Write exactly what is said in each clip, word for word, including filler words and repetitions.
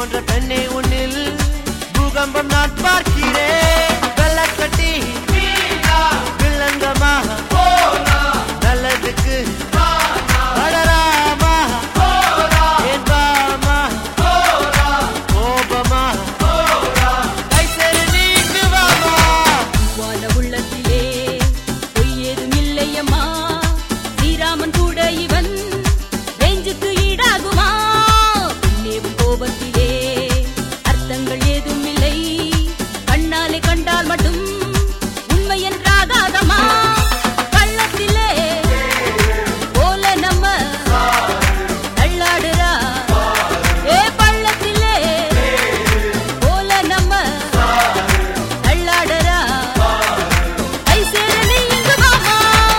போன்ற பெண்ணை உன்னில் பூகம்பம் நான் பார்க்கிறேன். வெள்ளக்கட்டி வில்லங்கமா நல்லதுக்கு அடராமா என்பாமா கோபமா கைசேரி நீங்குவாமா. வாழ உள்ளத்திலே பொய் ஏதும் இல்லையம்மா, ஸ்ரீராமன் கூட இவன் நெஞ்சுக்கு ஈடாகுமா? புண்ணியவும் கோபத்திலே அர்த்தங்கள் ஏதும் இல்லை, கண்ணாலே கண்டால் மட்டும் உண்மை என்றாகாதம்மா. கள்ளத்திலே போல நம்ம தள்ளாடுறா, ஏ பள்ளத்திலே போல நம்ம தள்ளாடுறா, கை சேர நீ இங்கு வாமா.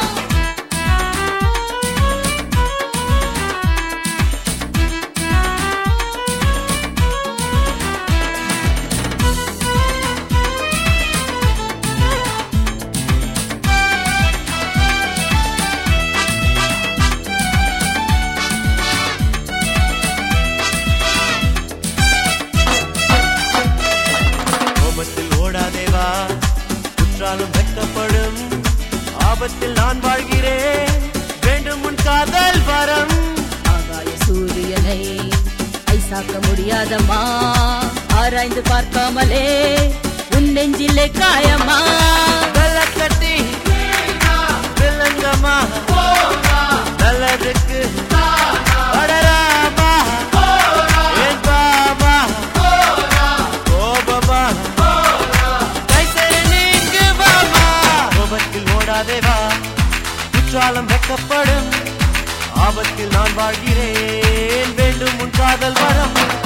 கோபத்தில் ஓடாதேவா, குற்றாலும் வெட்கப்படும். ஆபத்தில் நான் வாழ்கிறேன், வேண்டும் உன் காதல் வரம். ஆகாய சூரியனை ஐசாக்க முடியாதம்மா, ஆராய்ந்து பார்க்காமலே உன் நெஞ்சிலே காயமா. வெள்ளக்கட்டி வில்லங்கமா நல்லதுக்கு அடராமா என்பாமா கோபமா கைசேரி நீங்குவாமா. கோபத்தில் ஓடாதேவா, குற்றாலம் வெட்கப்படும். ஆபத்தில் நான் வாழ்கிறேன், வேண்டும் உன் காதல் வரம்.